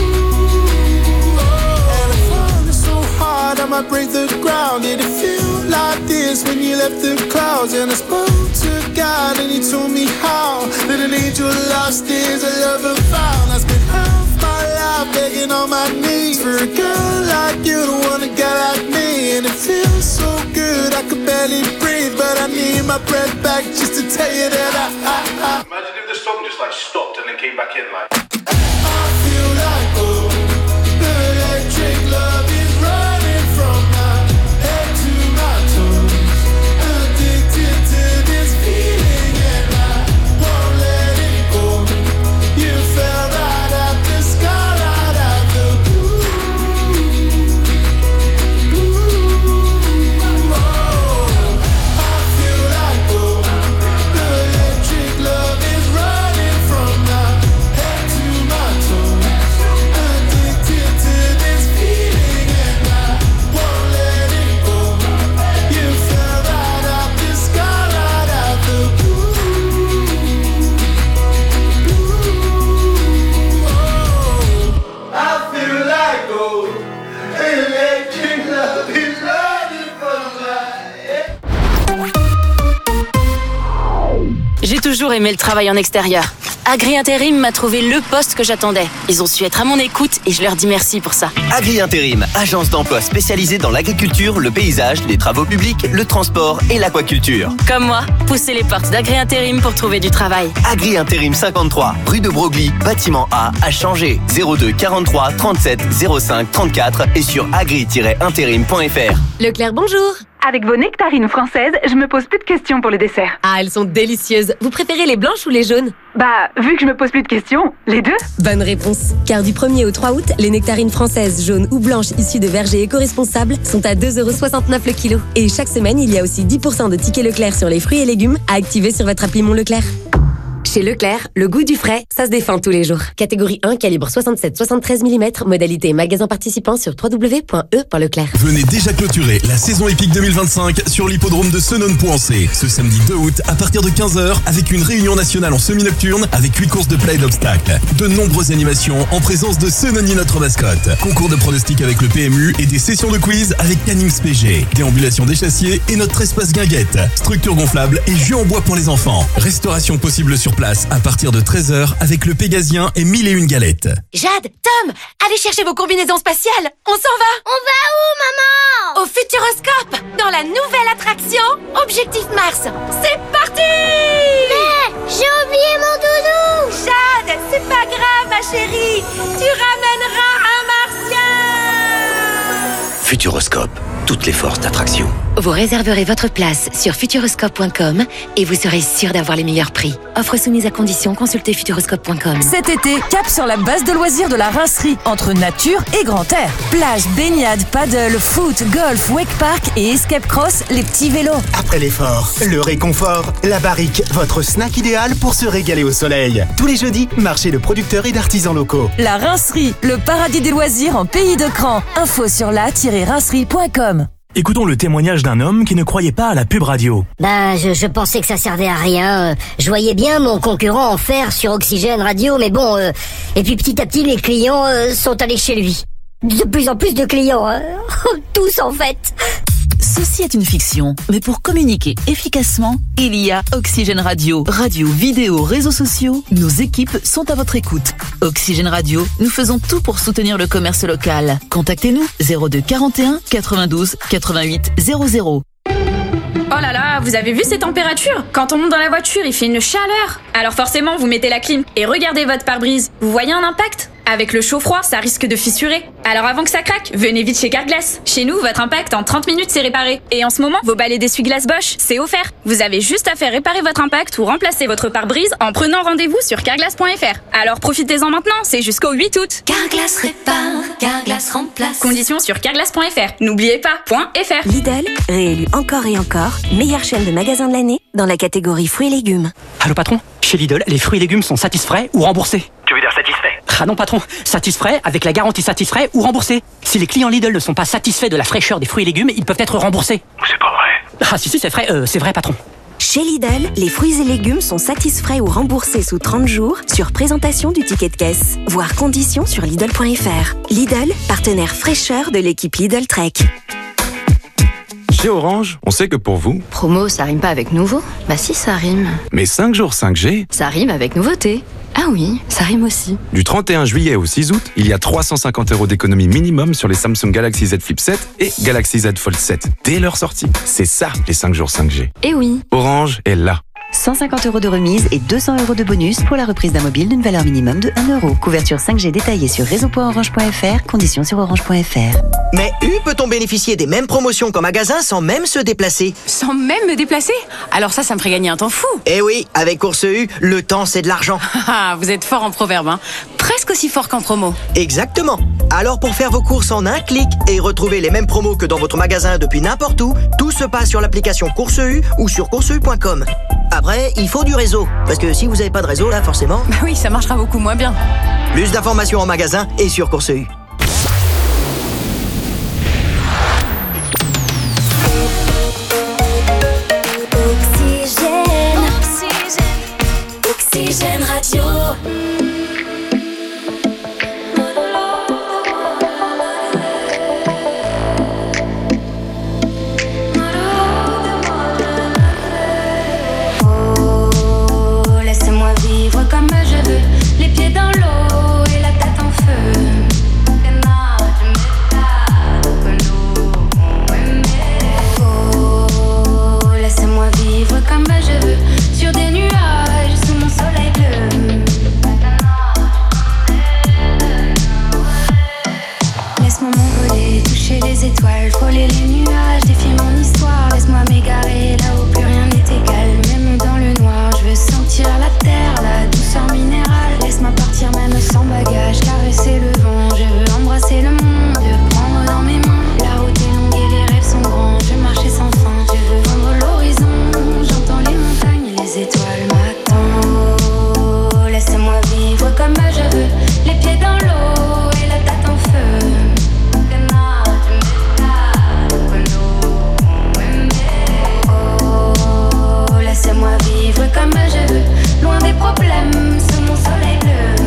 And I'm falling so hard I might break the ground. Did it feel like this when you left the clouds. And I spoke to God and he told me how that an angel lost is a lover found. I spent half my life begging on my knees for a girl like you to want a guy like me. And it feels so good I could barely breathe, but I need my breath back just to tell you that I Imagine if the song just like stopped and then came back in like. I feel like oh, the electric love is running from my head to my toes. Addicted to this feeling and I won't let it go. You fell right out the sky, right out the blue. Oh, I feel like oh, the electric love is running from my head to my toes. Addicted to this feeling and I won't let it go. You fell right out the sky, right out the blue. I feel like oh, electric love is running from my head. J'ai toujours aimé le travail en extérieur. Agri Intérim m'a trouvé le poste que j'attendais. Ils ont su être à mon écoute et je leur dis merci pour ça. Agri Intérim, agence d'emploi spécialisée dans l'agriculture, le paysage, les travaux publics, le transport et l'aquaculture. Comme moi, poussez les portes d'Agri Intérim pour trouver du travail. Agri Intérim 53, rue de Broglie, bâtiment A, à Changé. 02 43 37 05 34 et sur agri-intérim.fr. Leclerc, bonjour. Avec vos nectarines françaises, je me pose plus de questions pour le dessert. Ah, elles sont délicieuses. Vous préférez les blanches ou les jaunes? Bah, vu que je me pose plus de questions, les deux. Bonne réponse. Car du 1er au 3 août, les nectarines françaises jaunes ou blanches issues de vergers éco-responsables sont à 2,69€ le kilo. Et chaque semaine, il y a aussi 10% de tickets Leclerc sur les fruits et légumes à activer sur votre appli Mon Leclerc. Chez Leclerc, le goût du frais, ça se défend tous les jours. Catégorie 1, calibre 67-73 mm, modalité magasin participant sur www.e.leclerc. Venez déjà clôturer la saison épique 2025 sur l'hippodrome de Senones-Pouancé. Ce samedi 2 août, à partir de 15h, avec une réunion nationale en semi-nocturne avec 8 courses de play et d'obstacles. De nombreuses animations en présence de Senoni, notre mascotte. Concours de pronostics avec le PMU et des sessions de quiz avec Cannings PG. Déambulation des chassiers et notre espace guinguette. Structure gonflable et jeux en bois pour les enfants. Restauration possible sur place à partir de 13h avec le Pégasien et 1001 galettes. Jade, Tom, allez chercher vos combinaisons spatiales. On s'en va. On va où, maman? Au Futuroscope, dans la nouvelle attraction Objectif Mars. C'est parti! Mais j'ai oublié mon doudou. Jade, c'est pas grave, ma chérie. Tu ramèneras un martien. Futuroscope, toutes les forces d'attraction. Vous réserverez votre place sur futuroscope.com et vous serez sûr d'avoir les meilleurs prix. Offre soumise à condition, consultez futuroscope.com. Cet été, cap sur la base de loisirs de la Rincerie, entre nature et grand air. Plage, baignade, paddle, foot, golf, wake park et escape cross, les petits vélos. Après l'effort, le réconfort, la barrique, votre snack idéal pour se régaler au soleil. Tous les jeudis, marché de producteurs et d'artisans locaux. La Rincerie, le paradis des loisirs en pays de Cran. Info sur la-rincerie.com. Écoutons le témoignage d'un homme qui ne croyait pas à la pub radio. Je pensais que ça servait à rien. Je voyais bien mon concurrent en faire sur Oxygène Radio, mais bon... Et puis petit à petit, les clients sont allés chez lui. De plus en plus de clients, hein. Tous en fait. Ceci est une fiction, mais pour communiquer efficacement, il y a Oxygène Radio. Radio, vidéo, réseaux sociaux, nos équipes sont à votre écoute. Oxygène Radio, nous faisons tout pour soutenir le commerce local. Contactez-nous 02 41 92 88 00. Oh là là, vous avez vu ces températures? Quand on monte dans la voiture, il fait une chaleur. Alors forcément, vous mettez la clim et regardez votre pare-brise. Vous voyez un impact? Avec le chaud-froid, ça risque de fissurer. Alors avant que ça craque, venez vite chez Carglass. Chez nous, votre impact en 30 minutes, c'est réparé. Et en ce moment, vos balais d'essuie-glace Bosch, c'est offert. Vous avez juste à faire réparer votre impact ou remplacer votre pare-brise en prenant rendez-vous sur carglass.fr. Alors profitez-en maintenant, c'est jusqu'au 8 août. Carglass répare, Carglass remplace. Conditions sur carglass.fr. N'oubliez pas, .fr. Lidl, réélu encore et encore, meilleure chaîne de magasins de l'année dans la catégorie fruits et légumes. Allô patron, chez Lidl, les fruits et légumes sont satisfaits ou remboursés. Tu veux dire satisfait? Ah non patron, satisfait avec la garantie satisfait ou remboursé. Si les clients Lidl ne sont pas satisfaits de la fraîcheur des fruits et légumes, ils peuvent être remboursés. C'est pas vrai. Ah si c'est vrai patron. Chez Lidl, les fruits et légumes sont satisfaits ou remboursés sous 30 jours sur présentation du ticket de caisse. Voir conditions sur Lidl.fr. Lidl, partenaire fraîcheur de l'équipe Lidl Trek. Chez Orange, on sait que pour vous... Promo, ça rime pas avec nouveau? Bah si, ça rime. Mais 5 jours 5G... Ça rime avec nouveauté. Ah oui, ça rime aussi. Du 31 juillet au 6 août, il y a 350 € d'économie minimum sur les Samsung Galaxy Z Flip 7 et Galaxy Z Fold 7 dès leur sortie. C'est ça, les 5 jours 5G. Eh oui. Orange est là. 150 € de remise et 200 € de bonus pour la reprise d'un mobile d'une valeur minimum de 1 €. Couverture 5G détaillée sur réseau.orange.fr, conditions sur orange.fr. Mais peut-on bénéficier des mêmes promotions qu'en magasin sans même se déplacer? Sans même me déplacer? Alors ça me ferait gagner un temps fou. Eh oui, avec Course U, le temps c'est de l'argent. Ah, vous êtes fort en proverbe, hein. Presque aussi fort qu'en promo. Exactement. Alors pour faire vos courses en un clic et retrouver les mêmes promos que dans votre magasin depuis n'importe où, tout se passe sur l'application Course U ou sur courseu.com. Après, il faut du réseau, parce que si vous n'avez pas de réseau, là, forcément... Bah oui, ça marchera beaucoup moins bien. Plus d'informations en magasin et sur Course U. Oxygène Radio. Comme je veux, les pieds dans l'eau et la tête en feu. Oh, laissez-moi vivre comme je veux, sur des nuages sous mon soleil bleu. Laisse-moi m'envoler, toucher les étoiles, frôler les nuages, défier mon histoire. Laisse-moi m'égarer là où plus rien n'est égal, même dans le noir. Je veux sentir la terre, la douceur minérale. Laisse-moi partir même sans bagage, caresser le vent. Je veux embrasser le monde, prendre dans mes mains. La route est longue et les rêves sont grands. Je veux marcher sans fin, je veux vendre l'horizon. J'entends les montagnes, les étoiles m'attendent. Oh, laissez-moi vivre comme je veux, les pieds dans l'eau et la tête en feu. Oh, laissez-moi vivre comme je veux, loin des problèmes, sous mon soleil bleu.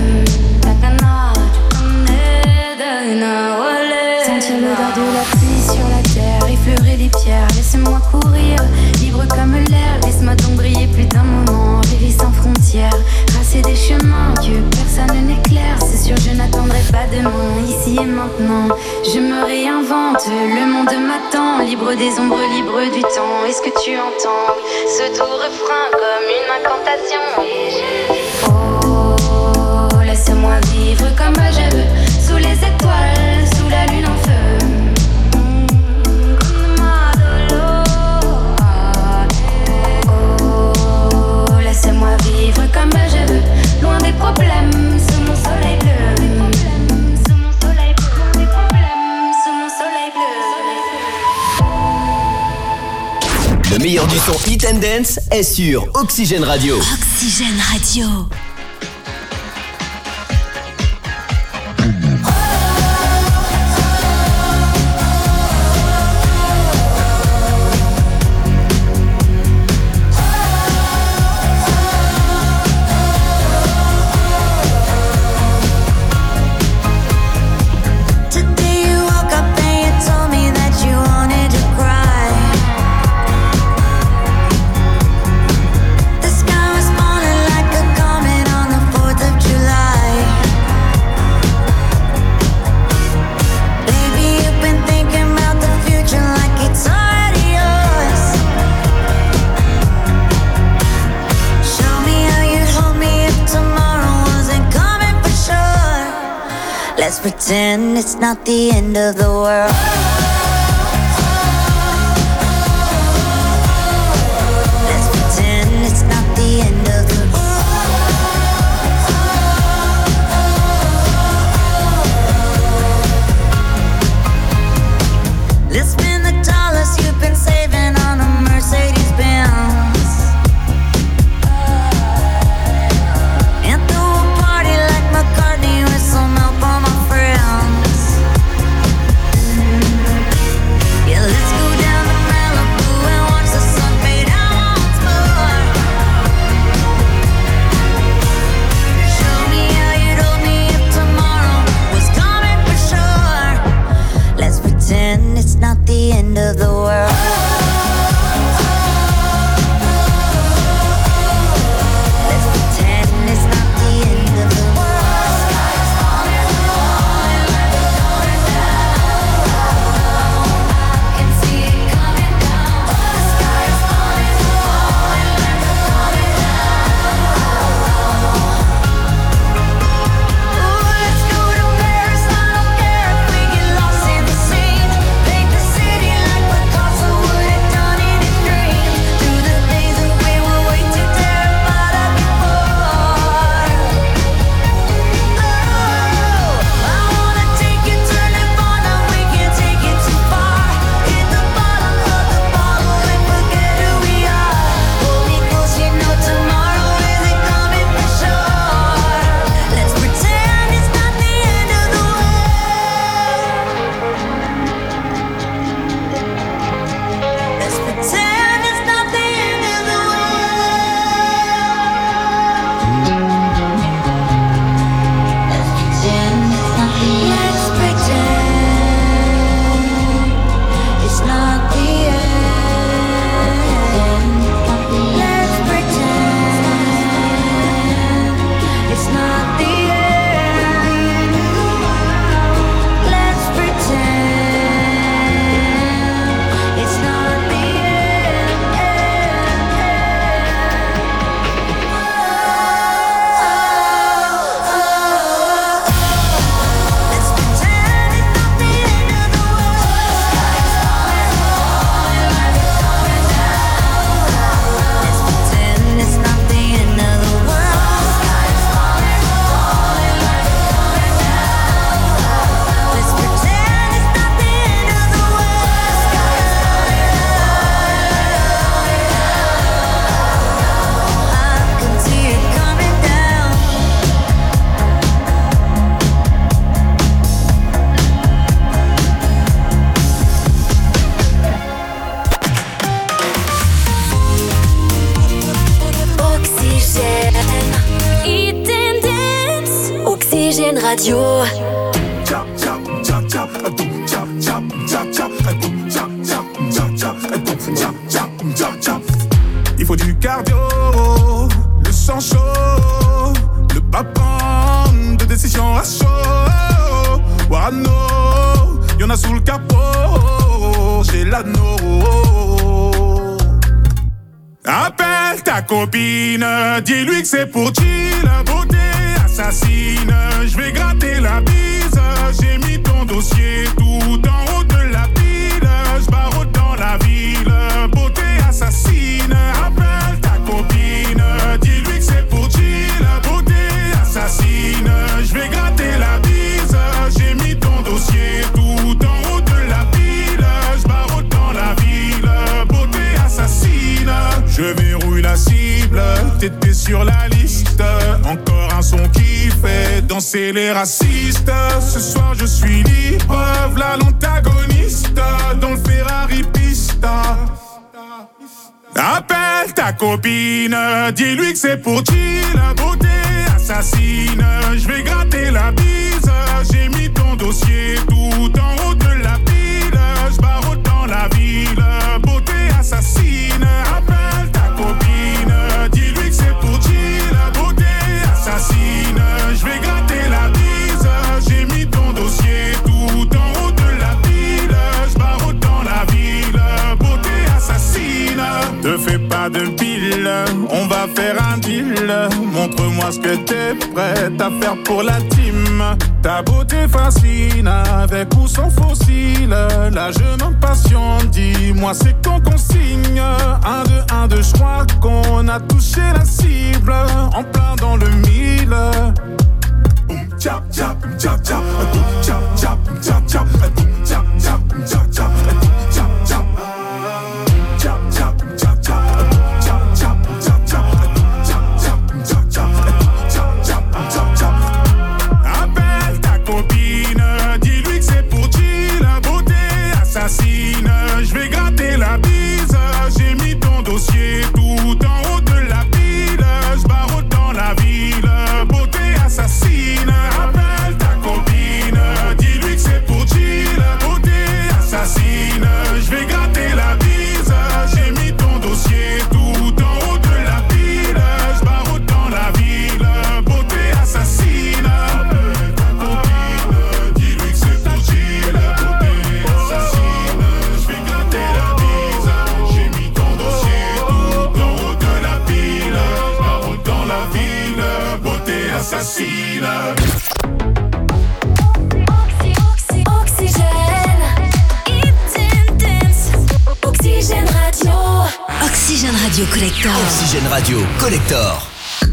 Sentir l'odeur de la pluie sur la terre, effleurer les pierres, laissez-moi courir, libre comme l'air. Laisse-moi donc briller plus d'un moment, rêver sans frontières, tracer des chemins que personne n'éclaire. C'est sûr, je n'attendrai pas demain, ici et maintenant. Je me réinvente, le monde m'attend, libre des ombres, libre du temps. Est-ce que tu entends ce doux refrain comme une incantation? Et je dis oh, laisse-moi vivre comme je veux, sous les étoiles, sous la lune en feu. Oh, laissez-moi vivre comme je veux, loin des problèmes, sous mon soleil bleu. Sous mon soleil bleu, loin des problèmes, sous mon soleil bleu. Le meilleur du son Hit and Dance est sur Oxygène Radio. Oxygène Radio. Let's pretend it's not the end of the world. Let's pretend it's not the end of the world. Let's spend the dollars you've been saving on a Mercedes Benz. It's not the end of the world. Radio. Il faut du cardio, le sang chaud, le papan de décision à chaud. Warano, y'en a sous le capot, j'ai l'anneau. Appelle ta copine, dis-lui que c'est pour chill, beauté assassine. Je vais gratter la bise, j'ai mis ton dossier tout en haut de la pile. Je barre dans la ville, beauté assassine. Appelle ta copine, dis-lui que c'est pour chill, beauté assassine. Je vais gratter la bise, j'ai mis ton dossier tout en haut de la pile. Je barre dans la ville, beauté assassine. Je verrouille la cible, t'étais sur la liste. Encore un son qui fait danser les racistes. Ce soir je suis libre, v'là l'antagoniste dans le Ferrari Pista. Appelle ta copine, dis-lui que c'est pour chill, beauté assassine. Je vais gratter la bise, j'ai mis ton dossier tout en haut de la pile. Je barre dans la ville, beauté assassine. Appelle ta copine, dis-lui que c'est pour chill, beauté assassine. Je vais gratter la bise, j'ai mis ton dossier tout en haut de la pile. Je barre dans la ville, beauté assassine. Te fais pas de pile, on va faire un deal. Montre-moi ce que t'es prête à faire pour la team. Ta beauté fascine, avec ou sans fossile. La jeune en passion, dis-moi c'est quand qu'on signe. 1, 2, 1, 2, je crois qu'on a touché la cible. En plein dans le mille. Boum, tchap, tchap, tchap, tchap. Boum, tchap, tchap, tchap, tchap. Boum, tchap, tchap, tchap, tchap. Boum, tchap, tchap. Tchap, tchap, tchap, tchap. Appelle ta copine, dis-lui que c'est pour chill, beauté assassine. Je vais gratter la bise, j'ai mis ton dossier tout en haut de la pile. Je barre dans la ville, beauté assassine. Appelle ta copine, dis-lui que c'est pour chill, beauté assassine. Je vais gratter la bise, j'ai mis ton dossier tout en haut de la pile. Je barre dans la ville, beauté assassine. Appelle ta copine, dis-lui que c'est pour chill, beauté assassine. Je vais gratter la bise, j'ai mis ton dossier tout en haut de la pile. Je barre dans la ville, beauté assassine. Oxygène Radio. Oxygène Radio Collector. Oxygène Radio Collector.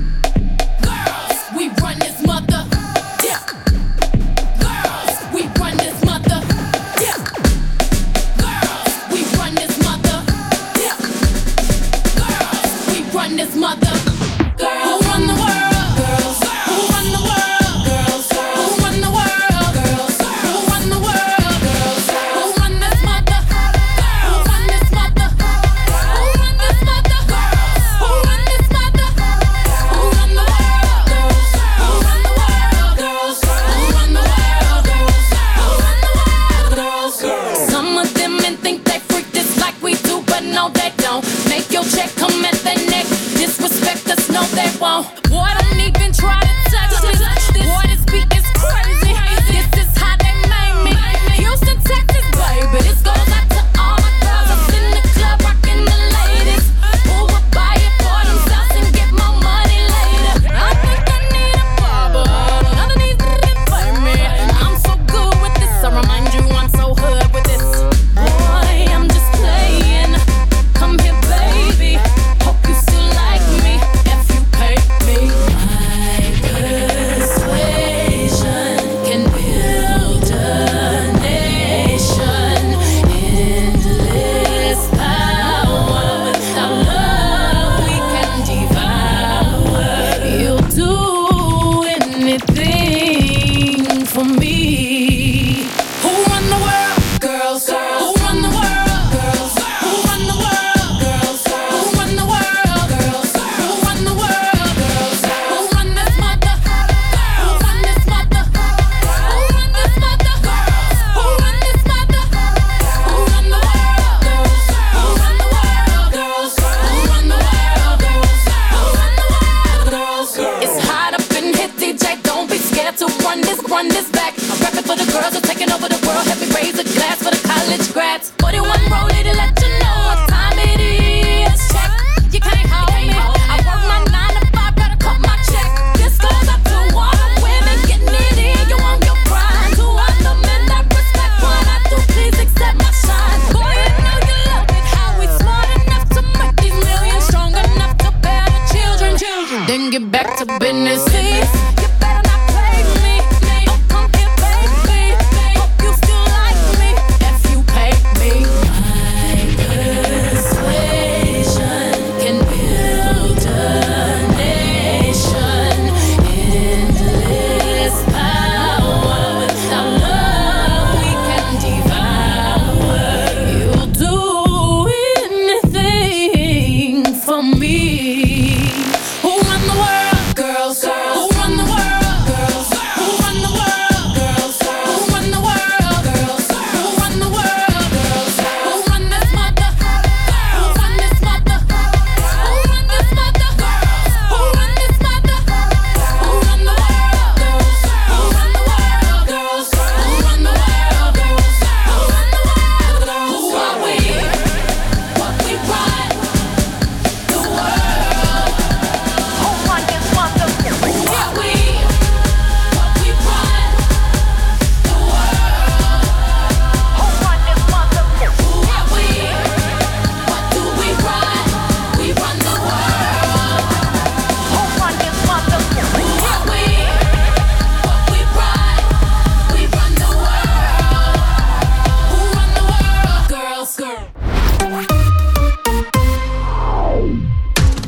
We run this mother. Yeah. Girls, we run this mother. Yeah. Girls, we run this mother. Yeah. Girls, we run this mother. Girls, who run the world? Girls, who run the world? Girls, who run the world? Girls, who run the world? Girls, who run this mother? Who run this mother? Who run this mother? Who run this mother?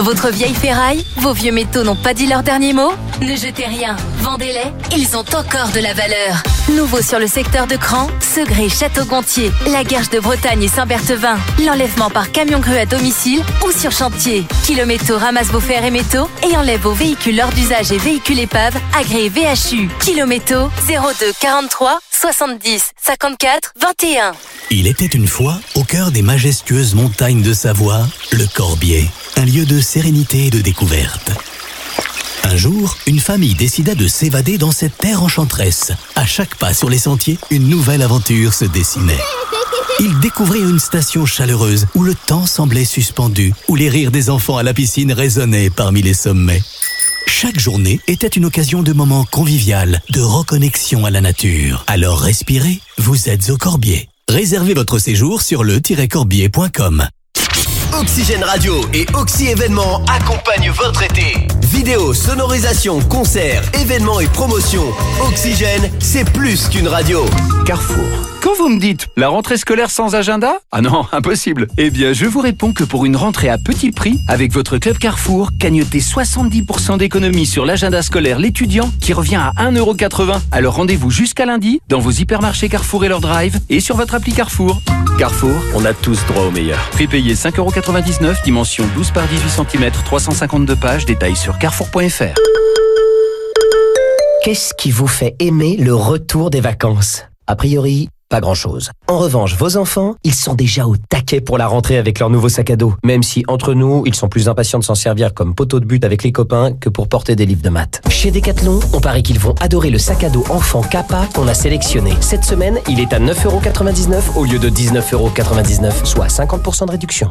Votre vieille ferraille, vos vieux métaux n'ont pas dit leur dernier mot? Ne jetez rien, vendez-les, ils ont encore de la valeur. Nouveau sur le secteur de Cran, Segré, Château-Gontier, la Guerche de Bretagne et Saint-Berthevin. L'enlèvement par camion grue à domicile ou sur chantier. Kilométaux ramasse vos fers et métaux et enlève vos véhicules hors d'usage et véhicules épaves agréés VHU. Kilométaux 02 43 70 54 21. Il était une fois, au cœur des majestueuses montagnes de Savoie, le Corbier, un lieu de sérénité et de découverte. Un jour, une famille décida de s'évader dans cette terre enchanteresse. À chaque pas sur les sentiers, une nouvelle aventure se dessinait. Ils découvrirent une station chaleureuse où le temps semblait suspendu, où les rires des enfants à la piscine résonnaient parmi les sommets. Chaque journée était une occasion de moments convivial, de reconnexion à la nature. Alors respirez, vous êtes au Corbier. Réservez votre séjour sur le-corbier.com. Oxygène Radio et Oxy Événements accompagnent votre été. Vidéo, sonorisation, concerts, événements et promotions. Oxygène, c'est plus qu'une radio. Carrefour. Quand vous me dites la rentrée scolaire sans agenda? Ah non, impossible. Eh bien, je vous réponds que pour une rentrée à petit prix, avec votre club Carrefour, gagnotez 70% d'économie sur l'agenda scolaire l'étudiant qui revient à 1,80€. Alors rendez-vous jusqu'à lundi dans vos hypermarchés Carrefour et leur drive et sur votre appli Carrefour. Carrefour, on a tous droit au meilleur. Prix payé 5,99€, dimension 12 par 18 cm, 352 pages, détails sur carrefour.fr. Qu'est-ce qui vous fait aimer le retour des vacances? A priori, pas grand-chose. En revanche, vos enfants, ils sont déjà au taquet pour la rentrée avec leur nouveau sac à dos. Même si, entre nous, ils sont plus impatients de s'en servir comme poteau de but avec les copains que pour porter des livres de maths. Chez Decathlon, on parie qu'ils vont adorer le sac à dos enfant Kappa qu'on a sélectionné. Cette semaine, il est à 9,99€ au lieu de 19,99€, soit 50% de réduction.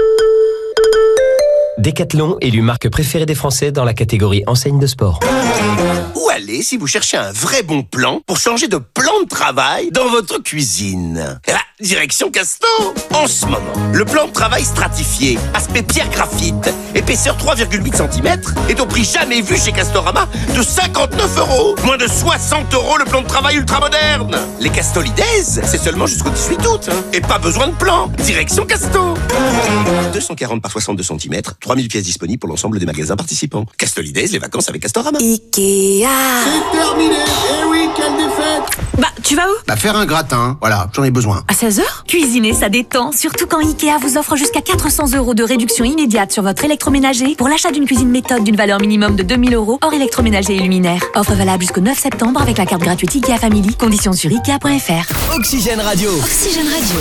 Decathlon, élu marque préférée des Français dans la catégorie enseigne de sport. Où aller si vous cherchez un vrai bon plan pour changer de plan de travail dans votre cuisine? Direction Casto. En ce moment, le plan de travail stratifié, aspect pierre graphite, épaisseur 3,8 cm, est au prix jamais vu chez Castorama de 59€. Moins de 60€ le plan de travail ultra moderne. Les Castolides, c'est seulement jusqu'au 18 août. Et pas besoin de plan. Direction Casto. 240 par 62 cm, 3000 pièces disponibles pour l'ensemble des magasins participants. Castolides, les vacances avec Castorama. Ikea. C'est terminé. Eh oui, quelle défaite. Bah, tu vas où? Faire un gratin. Voilà, j'en ai besoin. À 16h? Cuisiner, ça détend. Surtout quand Ikea vous offre jusqu'à 400€ de réduction immédiate sur votre électroménager pour l'achat d'une cuisine méthode d'une valeur minimum de 2000€ hors électroménager et luminaire. Offre valable jusqu'au 9 septembre avec la carte gratuite Ikea Family. Conditions sur Ikea.fr. Oxygène Radio. Oxygène Radio.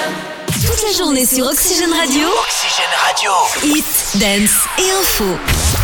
Sur Oxygène Radio. Oxygène Radio. Hit, dance et info.